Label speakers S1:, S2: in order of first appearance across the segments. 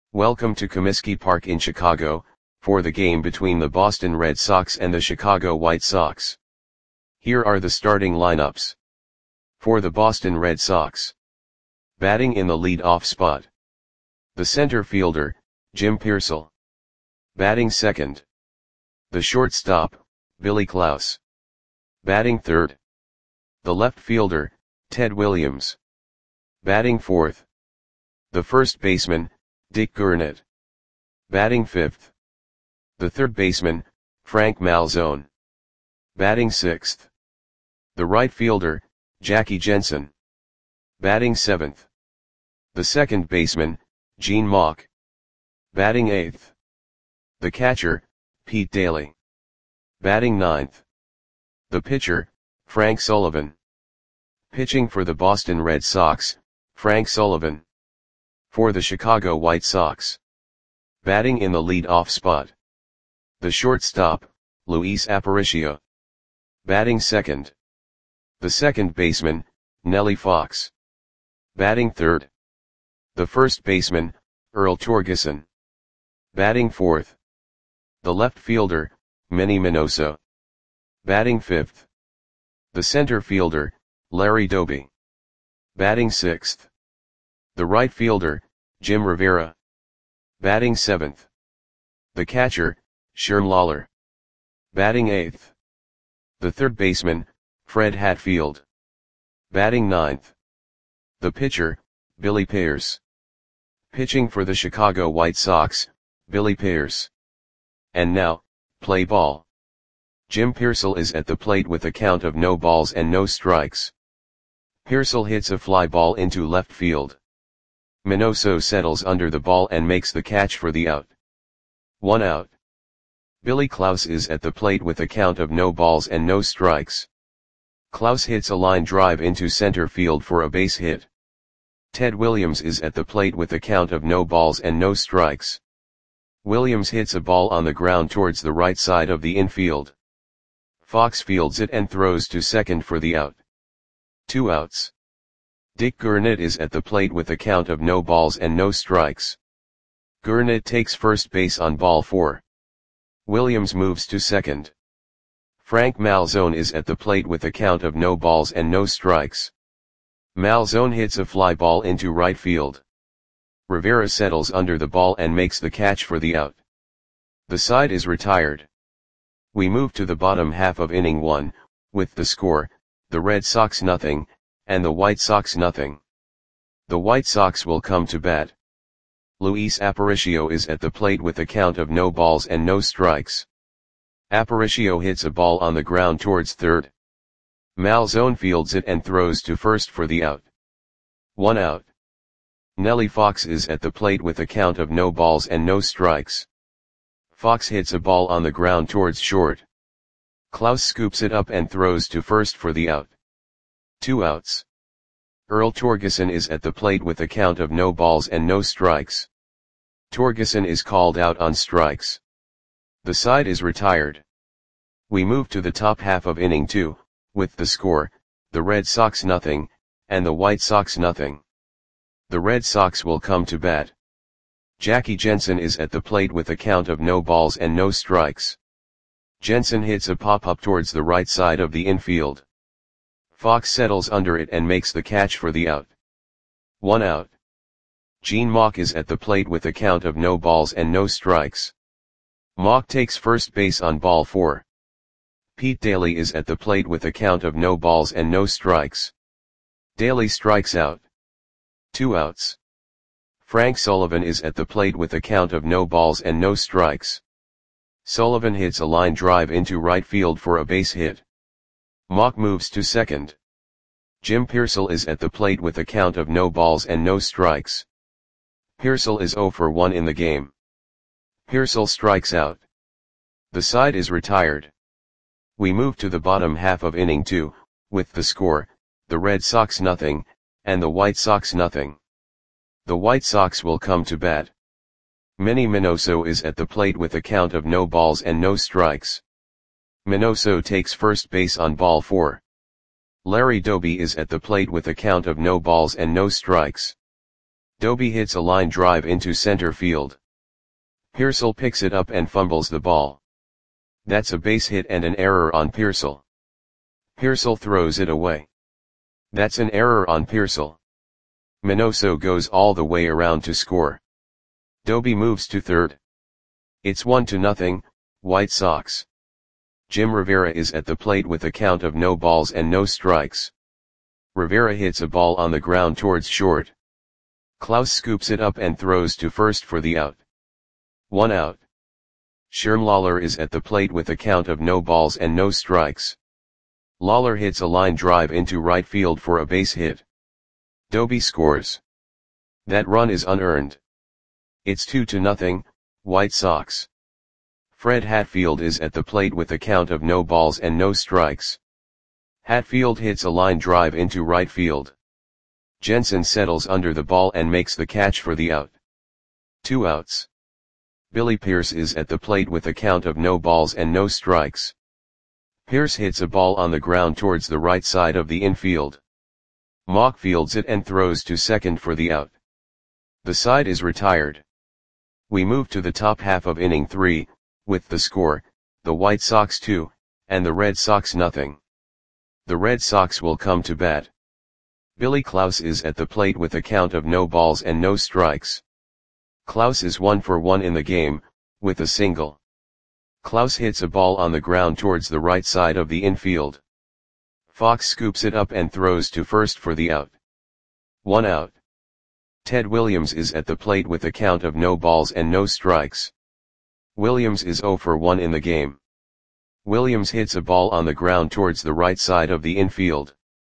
S1: Welcome to Comiskey Park in Chicago, for the game between the Boston Red Sox and the Chicago White Sox. Here are the starting lineups. For the Boston Red Sox. Batting in the lead-off spot. The center fielder, Jim Piersall. Batting second. The shortstop, Billy Klaus. Batting third. The left fielder, Ted Williams. Batting fourth. The first baseman, Dick Gurnett. Batting fifth. The third baseman, Frank Malzone. Batting sixth. The right fielder, Jackie Jensen. Batting seventh. The second baseman, Gene Mauch. Batting eighth. The catcher, Pete Daly. Batting ninth. The pitcher, Frank Sullivan. Pitching for the Boston Red Sox, Frank Sullivan. For the Chicago White Sox. Batting in the lead-off spot. The shortstop, Luis Aparicio. Batting second. The second baseman, Nellie Fox. Batting third. The first baseman, Earl Torgeson. Batting fourth. The left fielder, Manny Minoso. Batting fifth. The center fielder, Larry Doby. Batting sixth. The right fielder, Jim Rivera. Batting seventh. The catcher, Sherm Lawler. Batting eighth. The third baseman, Fred Hatfield. Batting ninth. The pitcher, Billy Pearce. Pitching for the Chicago White Sox, Billy Pearce. And now, play ball. Jim Piersall is at the plate with a count of no balls and no strikes. Piersall hits a fly ball into left field. Minoso settles under the ball and makes the catch for the out. 1 out. Billy Klaus is at the plate with a count of no balls and no strikes. Klaus hits a line drive into center field for a base hit. Ted Williams is at the plate with a count of no balls and no strikes. Williams hits a ball on the ground towards the right side of the infield. Fox fields it and throws to second for the out. 2 outs. Dick Gurnett is at the plate with a count of no balls and no strikes. Gurnett takes first base on ball 4. Williams moves to second. Frank Malzone is at the plate with a count of no balls and no strikes. Malzone hits a fly ball into right field. Rivera settles under the ball and makes the catch for the out. The side is retired. We move to the bottom half of inning 1, with the score, the Red Sox nothing, and the White Sox nothing. The White Sox will come to bat. Luis Aparicio is at the plate with a count of no balls and no strikes. Aparicio hits a ball on the ground towards third. Malzone fields it and throws to first for the out. 1 out. Nellie Fox is at the plate with a count of no balls and no strikes. Fox hits a ball on the ground towards short. Klaus scoops it up and throws to first for the out. 2 outs. Earl Torgeson is at the plate with a count of no balls and no strikes. Torgeson is called out on strikes. The side is retired. We move to the top half of inning 2, with the score, the Red Sox nothing, and the White Sox nothing. The Red Sox will come to bat. Jackie Jensen is at the plate with a count of no balls and no strikes. Jensen hits a pop-up towards the right side of the infield. Fox settles under it and makes the catch for the out. 1 out. Gene Mauch is at the plate with a count of no balls and no strikes. Mauch takes first base on ball 4. Pete Daly is at the plate with a count of no balls and no strikes. Daly strikes out. 2 outs. Frank Sullivan is at the plate with a count of no balls and no strikes. Sullivan hits a line drive into right field for a base hit. Mauch moves to second. Jim Piersall is at the plate with a count of no balls and no strikes. Piersall is 0 for 1 in the game. Piersall strikes out. The side is retired. We move to the bottom half of inning 2, with the score, the Red Sox nothing, and the White Sox nothing. The White Sox will come to bat. Manny Minoso is at the plate with a count of no balls and no strikes. Minoso takes first base on ball 4. Larry Doby is at the plate with a count of no balls and no strikes. Doby hits a line drive into center field. Pearsall picks it up and fumbles the ball. That's a base hit and an error on Pearsall. Pearsall throws it away. That's an error on Pearsall. Minoso goes all the way around to score. Doby moves to third. It's 1-0, White Sox. Jim Rivera is at the plate with a count of no balls and no strikes. Rivera hits a ball on the ground towards short. Klaus scoops it up and throws to first for the out. 1 out. Sherm Lawler is at the plate with a count of no balls and no strikes. Lawler hits a line drive into right field for a base hit. Doby scores. That run is unearned. It's 2-0, White Sox. Fred Hatfield is at the plate with a count of no balls and no strikes. Hatfield hits a line drive into right field. Jensen settles under the ball and makes the catch for the out. 2 outs. Billy Pierce is at the plate with a count of no balls and no strikes. Pierce hits a ball on the ground towards the right side of the infield. Mock fields it and throws to second for the out. The side is retired. We move to the top half of inning 3, with the score, the White Sox 2, and the Red Sox nothing. The Red Sox will come to bat. Billy Klaus is at the plate with a count of no balls and no strikes. Klaus is 1 for 1 in the game, with a single. Klaus hits a ball on the ground towards the right side of the infield. Fox scoops it up and throws to first for the out. 1 out. Ted Williams is at the plate with a count of no balls and no strikes. Williams is 0 for 1 in the game. Williams hits a ball on the ground towards the right side of the infield.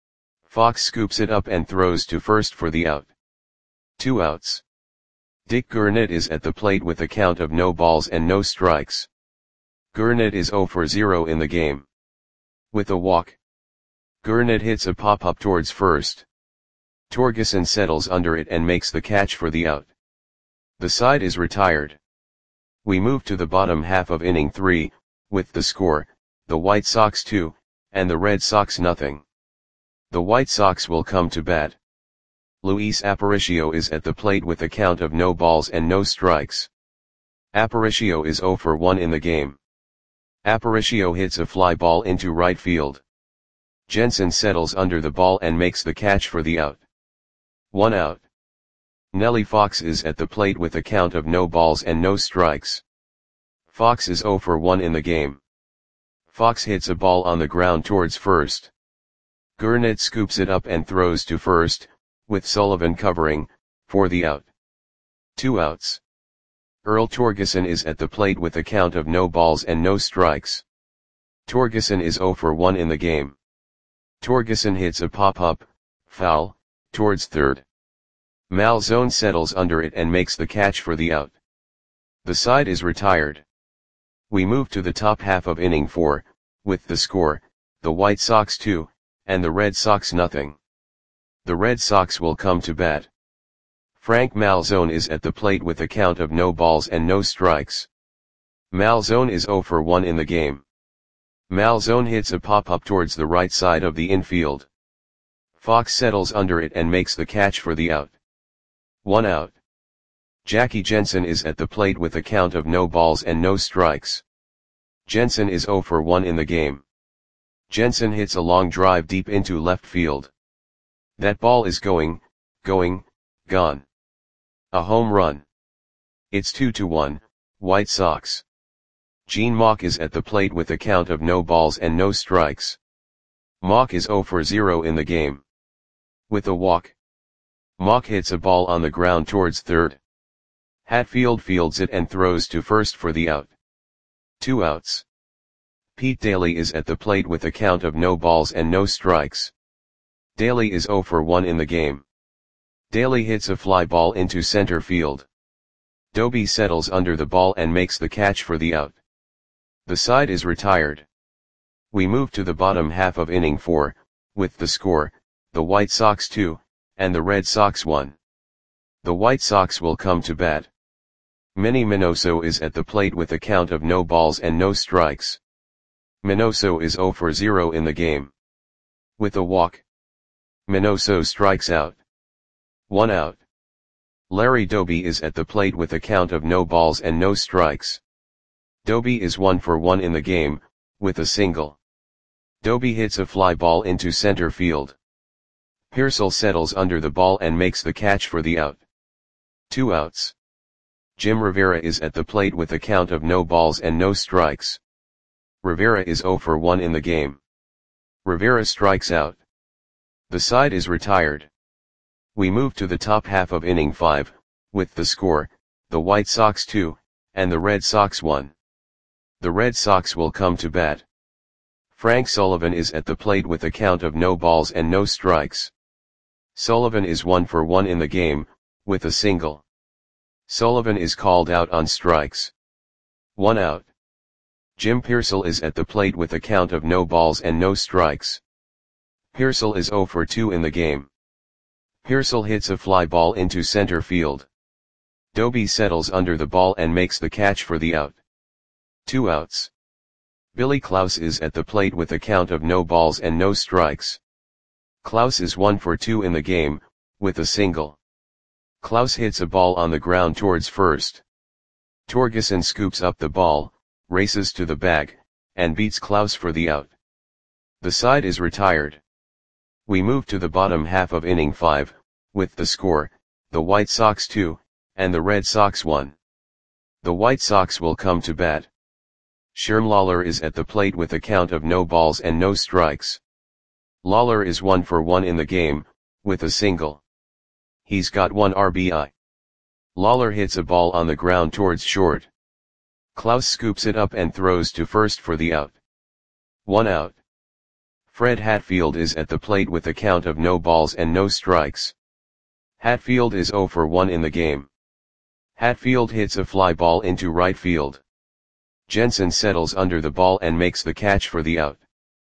S1: Fox scoops it up and throws to first for the out. 2 outs. Dick Gurnett is at the plate with a count of no balls and no strikes. Gurnett is 0 for 0 in the game. With a walk. Gurnett hits a pop-up towards first. Torgeson settles under it and makes the catch for the out. The side is retired. We move to the bottom half of inning 3, with the score, the White Sox 2, and the Red Sox nothing. The White Sox will come to bat. Luis Aparicio is at the plate with a count of no balls and no strikes. Aparicio is 0 for 1 in the game. Aparicio hits a fly ball into right field. Jensen settles under the ball and makes the catch for the out. 1 out. Nellie Fox is at the plate with a count of no balls and no strikes. Fox is 0 for 1 in the game. Fox hits a ball on the ground towards first. Gurnett scoops it up and throws to first, with Sullivan covering, for the out. 2 outs. Earl Torgeson is at the plate with a count of no balls and no strikes. Torgeson is 0 for 1 in the game. Torgeson hits a pop-up, foul, towards third. Malzone settles under it and makes the catch for the out. The side is retired. We move to the top half of inning 4, with the score, the White Sox 2, and the Red Sox nothing. The Red Sox will come to bat. Frank Malzone is at the plate with a count of no balls and no strikes. Malzone is 0 for 1 in the game. Malzone hits a pop-up towards the right side of the infield. Fox settles under it and makes the catch for the out. 1 out. Jackie Jensen is at the plate with a count of no balls and no strikes. Jensen is 0 for 1 in the game. Jensen hits a long drive deep into left field. That ball is gone. A home run. It's 2-1, White Sox. Gene Mauch is at the plate with a count of no balls and no strikes. Mauch is 0 for 0 in the game. With a walk. Mauch hits a ball on the ground towards third. Hatfield fields it and throws to first for the out. 2 outs. Pete Daly is at the plate with a count of no balls and no strikes. Daly is 0 for 1 in the game. Daly hits a fly ball into center field. Doby settles under the ball and makes the catch for the out. The side is retired. We move to the bottom half of inning 4, with the score, the White Sox 2, and the Red Sox 1. The White Sox will come to bat. Manny Minoso is at the plate with a count of no balls and no strikes. Minoso is 0 for 0 in the game. With a walk. Minoso strikes out. 1 out. Larry Doby is at the plate with a count of no balls and no strikes. Doby is 1 for 1 in the game, with a single. Doby hits a fly ball into center field. Pearsall settles under the ball and makes the catch for the out. 2 outs. Jim Rivera is at the plate with a count of no balls and no strikes. Rivera is 0 for 1 in the game. Rivera strikes out. The side is retired. We move to the top half of inning 5, with the score, the White Sox 2, and the Red Sox 1. The Red Sox will come to bat. Frank Sullivan is at the plate with a count of no balls and no strikes. Sullivan is 1 for 1 in the game, with a single. Sullivan is called out on strikes. 1 out. Jim Pearsall is at the plate with a count of no balls and no strikes. Pearsall is 0 for 2 in the game. Pearsall hits a fly ball into center field. Doby settles under the ball and makes the catch for the out. 2 outs. Billy Klaus is at the plate with a count of no balls and no strikes. Klaus is 1 for 2 in the game, with a single. Klaus hits a ball on the ground towards first. Torgeson scoops up the ball, races to the bag, and beats Klaus for the out. The side is retired. We move to the bottom half of inning 5, with the score, the White Sox 2, and the Red Sox 1. The White Sox will come to bat. Sherm Lawler is at the plate with a count of no balls and no strikes. Lawler is 1 for 1 in the game, with a single. He's got 1 RBI. Lawler hits a ball on the ground towards short. Klaus scoops it up and throws to first for the out. 1 out. Fred Hatfield is at the plate with a count of no balls and no strikes. Hatfield is 0 for 1 in the game. Hatfield hits a fly ball into right field. Jensen settles under the ball and makes the catch for the out.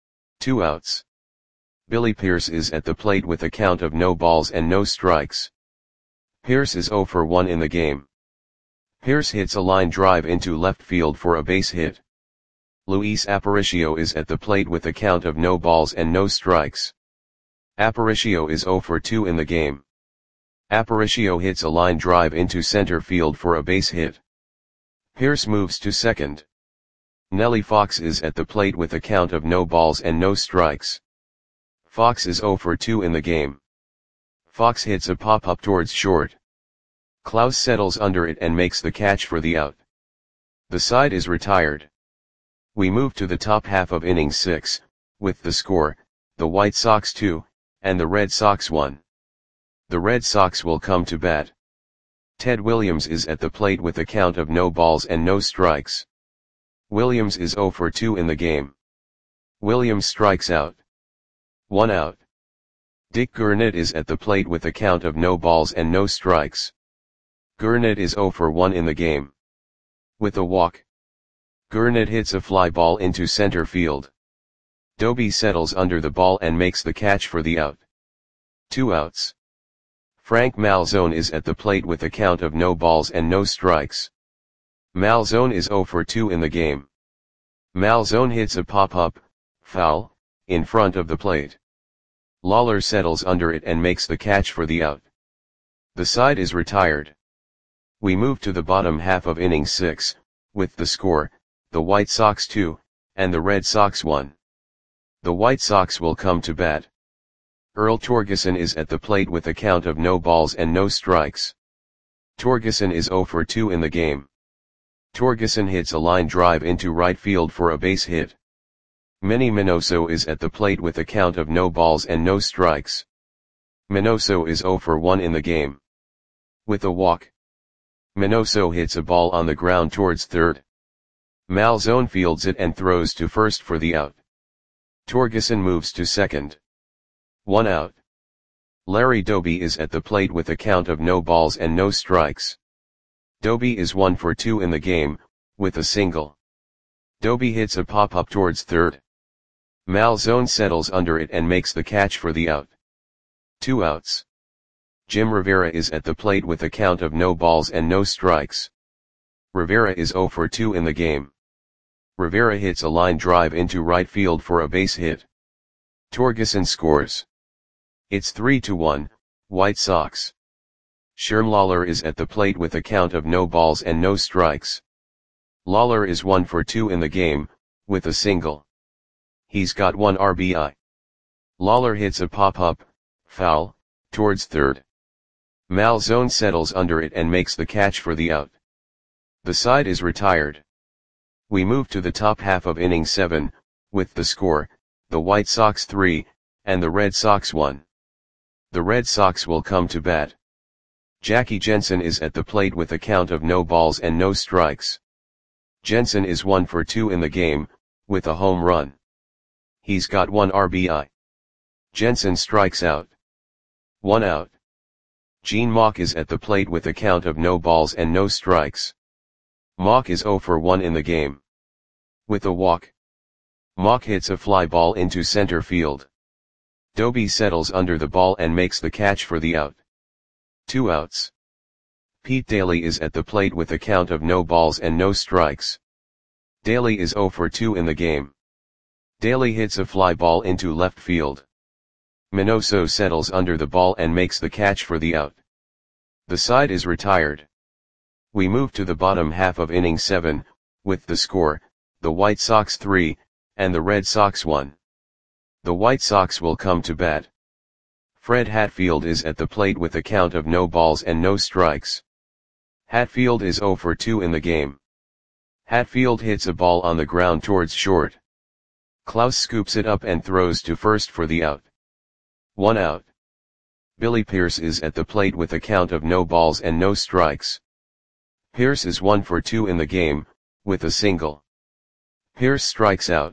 S1: 2 outs. Billy Pierce is at the plate with a count of no balls and no strikes. Pierce is 0 for 1 in the game. Pierce hits a line drive into left field for a base hit. Luis Aparicio is at the plate with a count of no balls and no strikes. Aparicio is 0 for 2 in the game. Aparicio hits a line drive into center field for a base hit. Pierce moves to second. Nellie Fox is at the plate with a count of no balls and no strikes. Fox is 0 for 2 in the game. Fox hits a pop-up towards short. Klaus settles under it and makes the catch for the out. The side is retired. We move to the top half of inning 6, with the score, the White Sox 2, and the Red Sox 1. The Red Sox will come to bat. Ted Williams is at the plate with a count of no balls and no strikes. Williams is 0 for 2 in the game. Williams strikes out. 1 out. Dick Gurnett is at the plate with a count of no balls and no strikes. Gurnett is 0 for 1 in the game. With a walk. Gurnett hits a fly ball into center field. Doby settles under the ball and makes the catch for the out. 2 outs. Frank Malzone is at the plate with a count of no balls and no strikes. Malzone is 0 for 2 in the game. Malzone hits a pop-up, foul, in front of the plate. Lawler settles under it and makes the catch for the out. The side is retired. We move to the bottom half of inning 6, with the score, the White Sox 2, and the Red Sox 1. The White Sox will come to bat. Earl Torgeson is at the plate with a count of no balls and no strikes. Torgeson is 0 for 2 in the game. Torgeson hits a line drive into right field for a base hit. Manny Minoso is at the plate with a count of no balls and no strikes. Minoso is 0 for 1 in the game. With a walk. Minoso hits a ball on the ground towards third. Malzone fields it and throws to first for the out. Torgeson moves to second. 1 out. Larry Doby is at the plate with a count of no balls and no strikes. Doby is 1 for 2 in the game, with a single. Doby hits a pop-up towards third. Malzone settles under it and makes the catch for the out. 2 outs. Jim Rivera is at the plate with a count of no balls and no strikes. Rivera is 0 for 2 in the game. Rivera hits a line drive into right field for a base hit. Torgeson scores. It's 3-1, White Sox. Sherm Lawler is at the plate with a count of no balls and no strikes. Lawler is 1 for 2 in the game, with a single. He's got 1 RBI. Lawler hits a pop-up, foul, towards third. Malzone settles under it and makes the catch for the out. The side is retired. We move to the top half of inning 7, with the score, the White Sox 3, and the Red Sox 1. The Red Sox will come to bat. Jackie Jensen is at the plate with a count of no balls and no strikes. Jensen is 1 for 2 in the game, with a home run. He's got 1 RBI. Jensen strikes out. 1 out. Gene Mauch is at the plate with a count of no balls and no strikes. Mauch is 0 for 1 in the game. With a walk. Mauch hits a fly ball into center field. Doby settles under the ball and makes the catch for the out. 2 outs. Pete Daly is at the plate with a count of no balls and no strikes. Daly is 0 for 2 in the game. Daly hits a fly ball into left field. Minoso settles under the ball and makes the catch for the out. The side is retired. We move to the bottom half of inning 7, with the score, the White Sox 3, and the Red Sox 1. The White Sox will come to bat. Fred Hatfield is at the plate with a count of no balls and no strikes. Hatfield is 0 for 2 in the game. Hatfield hits a ball on the ground towards short. Klaus scoops it up and throws to first for the out. 1 out. Billy Pierce is at the plate with a count of no balls and no strikes. Pierce is 1 for 2 in the game, with a single. Pierce strikes out.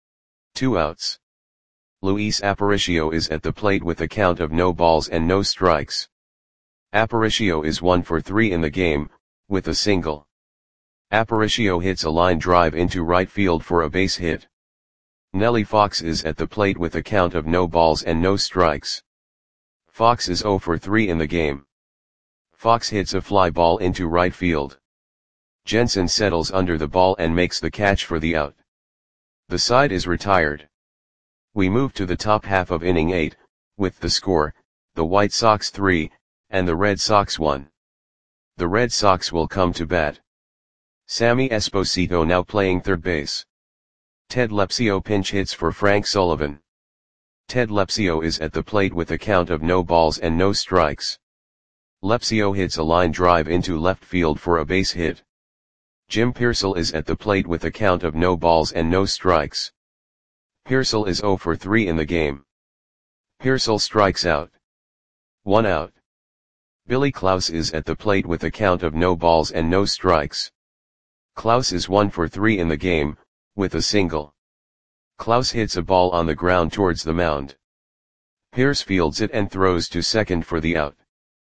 S1: 2 outs. Luis Aparicio is at the plate with a count of no balls and no strikes. Aparicio is 1 for 3 in the game, with a single. Aparicio hits a line drive into right field for a base hit. Nellie Fox is at the plate with a count of no balls and no strikes. Fox is 0 for 3 in the game. Fox hits a fly ball into right field. Jensen settles under the ball and makes the catch for the out. The side is retired. We move to the top half of inning 8, with the score, the White Sox 3, and the Red Sox 1. The Red Sox will come to bat. Sammy Esposito now playing third base. Ted Lepsio pinch hits for Frank Sullivan. Ted Lepsio is at the plate with a count of no balls and no strikes. Lepsio hits a line drive into left field for a base hit. Jim Pearsall is at the plate with a count of no balls and no strikes. Pearsall is 0 for 3 in the game. Pearsall strikes out. 1 out. Billy Klaus is at the plate with a count of no balls and no strikes. Klaus is 1 for 3 in the game, with a single. Klaus hits a ball on the ground towards the mound. Pierce fields it and throws to second for the out.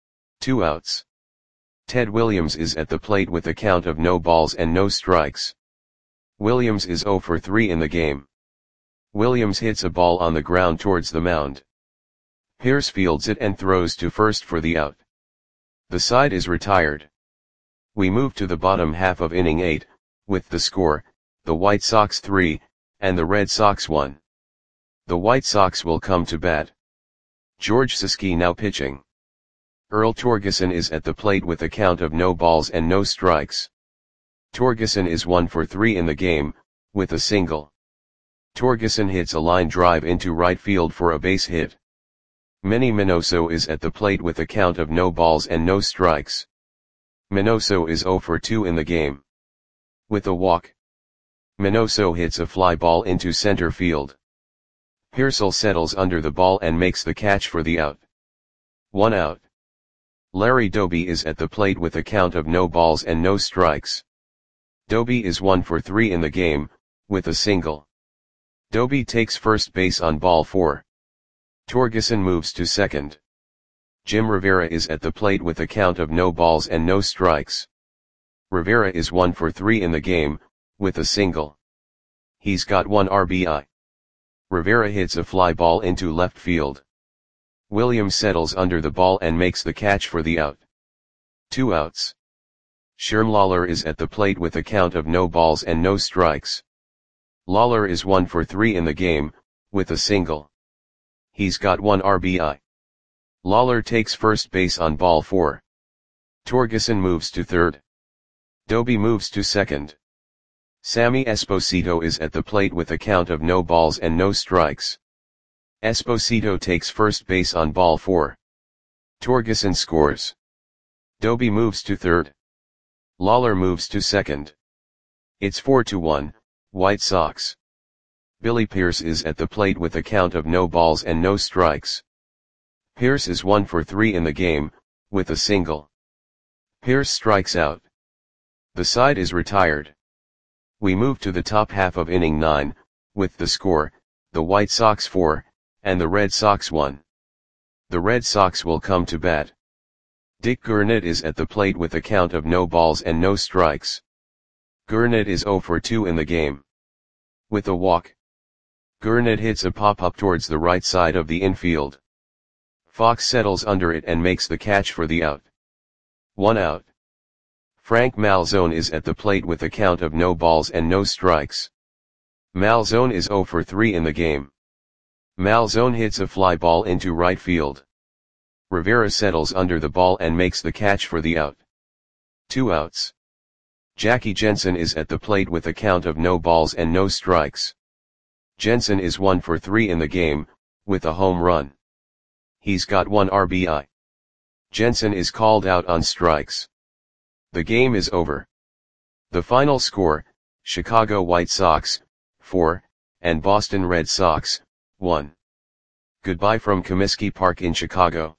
S1: 2 outs. Ted Williams is at the plate with a count of no balls and no strikes. Williams is 0 for 3 in the game. Williams hits a ball on the ground towards the mound. Pierce fields it and throws to first for the out. The side is retired. We move to the bottom half of inning 8, with the score, the White Sox 3, and the Red Sox 1. The White Sox will come to bat. George Siski now pitching. Earl Torgeson is at the plate with a count of no balls and no strikes. Torgeson is 1 for 3 in the game, with a single. Torgeson hits a line drive into right field for a base hit. Manny Minoso is at the plate with a count of no balls and no strikes. Minoso is 0 for 2 in the game. With a walk. Minoso hits a fly ball into center field. Pearsall settles under the ball and makes the catch for the out. 1 out. Larry Doby is at the plate with a count of no balls and no strikes. Doby is 1 for 3 in the game, with a single. Doby takes first base on ball 4. Torgeson moves to second. Jim Rivera is at the plate with a count of no balls and no strikes. Rivera is 1 for 3 in the game, with a single. He's got 1 RBI. Rivera hits a fly ball into left field. Williams settles under the ball and makes the catch for the out. 2 outs. Sherm Lawler is at the plate with a count of no balls and no strikes. Lawler is 1 for 3 in the game, with a single. He's got 1 RBI. Lawler takes first base on ball 4. Torgeson moves to third. Doby moves to second. Sammy Esposito is at the plate with a count of no balls and no strikes. Esposito takes first base on ball 4. Torgeson scores. Doby moves to third. Lawler moves to second. It's 4-1, White Sox. Billy Pierce is at the plate with a count of no balls and no strikes. Pierce is 1 for 3 in the game, with a single. Pierce strikes out. The side is retired. We move to the top half of inning 9, with the score, the White Sox 4, and the Red Sox 1. The Red Sox will come to bat. Dick Gurnett is at the plate with a count of no balls and no strikes. Gurnett is 0 for 2 in the game. With a walk. Gurnett hits a pop-up towards the right side of the infield. Fox settles under it and makes the catch for the out. 1 out. Frank Malzone is at the plate with a count of no balls and no strikes. Malzone is 0 for 3 in the game. Malzone hits a fly ball into right field. Rivera settles under the ball and makes the catch for the out. 2 outs. Jackie Jensen is at the plate with a count of no balls and no strikes. Jensen is 1 for 3 in the game, with a home run. He's got 1 RBI. Jensen is called out on strikes. The game is over. The final score, Chicago White Sox, 4, and Boston Red Sox, 1. Goodbye from Comiskey Park in Chicago.